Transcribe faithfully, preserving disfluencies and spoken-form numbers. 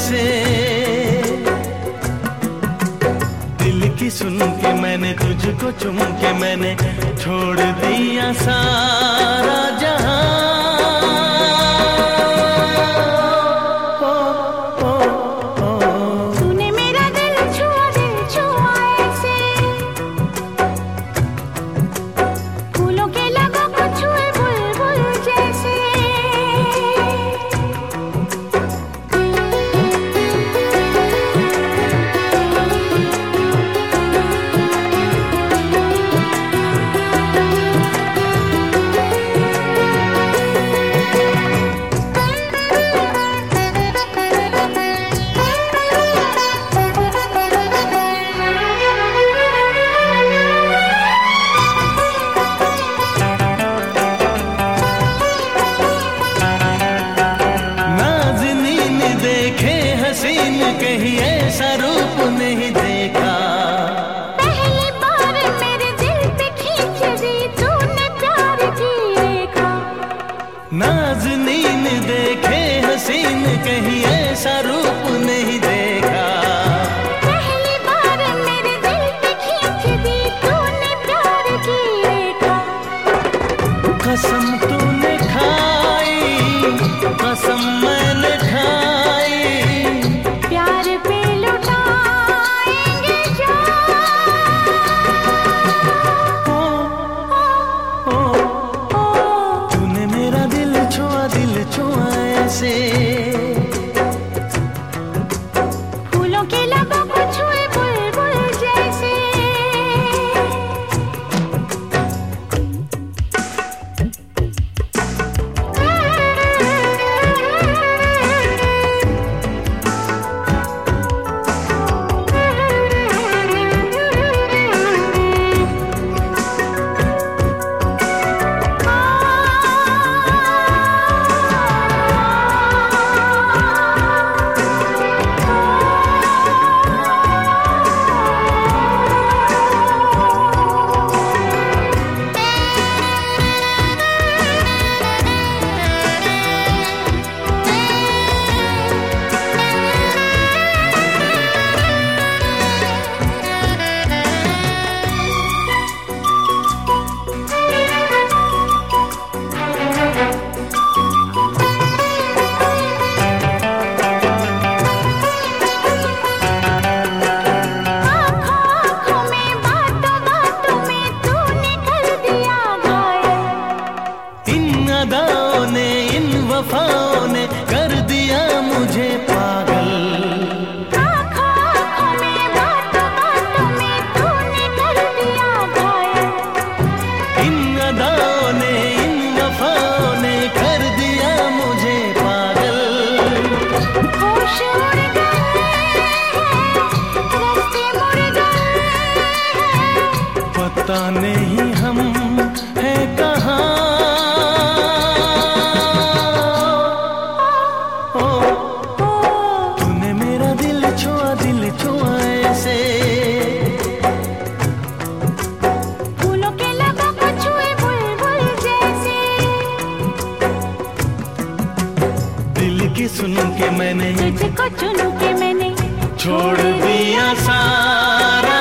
से। दिल की सुन के मैंने तुझको चुम के मैंने छोड़ दिया सारा जहां। कहीं ऐसा रूप नहीं देखा। पहली बार मेरे दिल पे खींच दी तूने प्यार की रेखा। नाज़नीन देखे हसीन कहीं ऐसा रूप नहीं देखा। पहली बार मेरे दिल पे खींच दी तूने प्यार की रेखा। कसम तूने खाई कसम मैंने खाई, फूलों के लबों को छुए बुलबुल जैसे। वफाओं ने कर दिया मुझे पागल। आँखों आँखों में बातों बातों में तूने कर दिया घायल। इन अदाओं ने इन वफाओं ने कर दिया मुझे पागल। होश उड़ गए रास्ते मुड़ गए, पता नहीं हम है कहाँ। फूलों के लबों को छुए बुलबुल जैसे। दिल की सुन के मैंने तुझको चुन के मैंने छोड़ दिया सारा